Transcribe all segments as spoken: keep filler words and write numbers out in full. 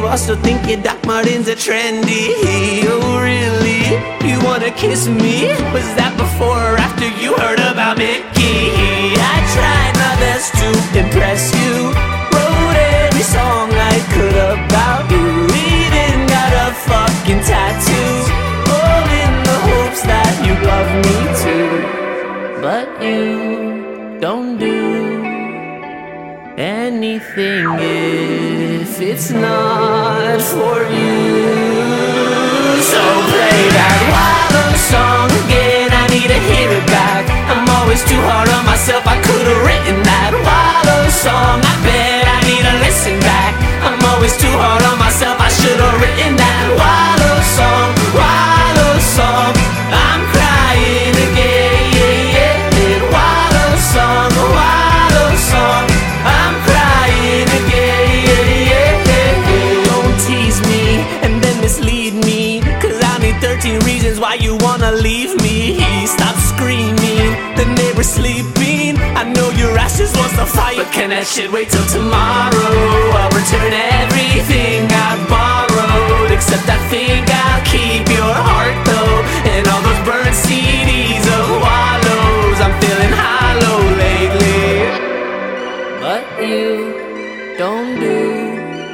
I still think your Doc Martens are trendy. Oh really? You wanna kiss me? Was that before or after you heard about Mickey? I tried my best to impress you, wrote every song I could about you, even got a fucking tattoo, all in the hopes that you'd love me too. But you don't do anything if it's not for you. So play that Wallow song again, I need to hear it back. I'm always too hard on myself, I could've written that Wallow song. I bet I need to listen back. I'm always too hard on myself, I should've written that Wallow song. Wallow song, I'm crying again. Wallow song, Wallow song, I'm crying again. Don't tease me and then mislead me, cause I need thirteen reasons why you wanna leave me. Stop screaming, the neighbor's sleeping, I know your ass just wants to fight, but can that shit wait till tomorrow? I'll return everything I borrowed, except I think I'll keep your heart though, and all those burned C Ds of Wallows. I'm feeling hollow lately. But you don't do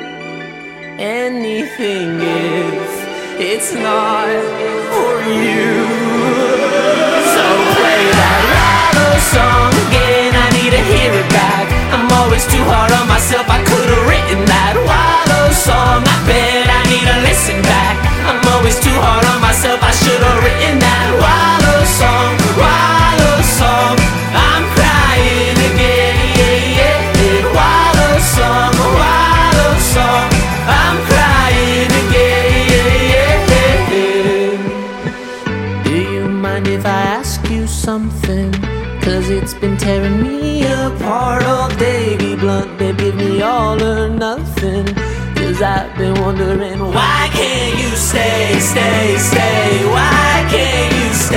anything if it's not for you. So play that Wallow song again, I need to hear it back. I'm always too hard on myself, I could've written that Wallow song. I bet I need to listen back. I'm always too hard on myself, I should've written that Wallow song. Wallow song, I'm crying again. Wallow song, Wallow song, I'm crying again. Do you mind if I ask you something? Cause it's been tearing me apart all day. Be blunt, babe, give me all or nothing. Cause I've been wondering, why can't you stay, stay, stay? Why can't you stay?